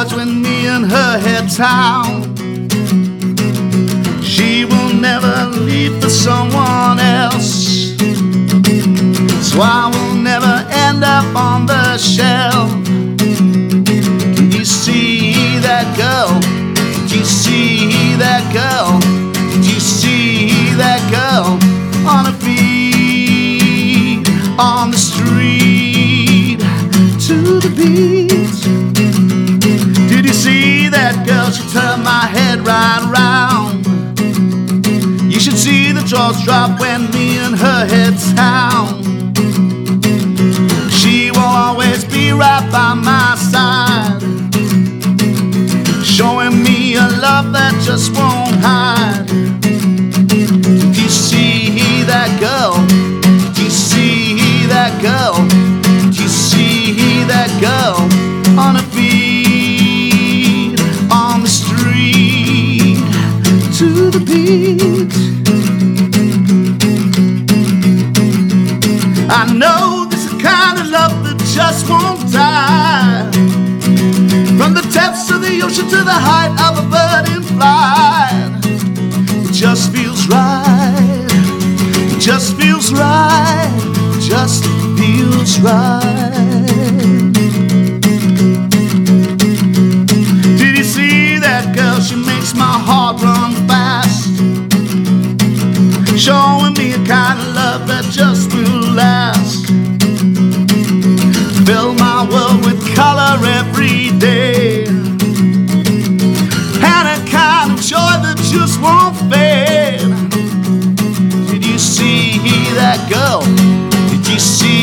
skies when me and her head town. She will never leave for someone else, so I will never end up on the shelf. Can you see that girl? Can you see that girl? Can you see that girl on her feet, on the street, to the beat? Did you see that girl? She turned my head right round. You should see the jaws drop when me and her head down. She will always be right by my side, showing me a love that just won't hide. Did you see that girl? Did you see that girl? Did you see that girl on her feet, on the street, to the beat? I know this is the kind of love that just won't die. From the depths of the ocean to the height of a bird in flight, it just feels right. It just feels right. It just feels right. Did you see that girl? She makes my heart run fast, showing me a kind of love that just will last. Fill my world with color every day, and a kind of joy that just won't fade. Did you see that girl? Did you see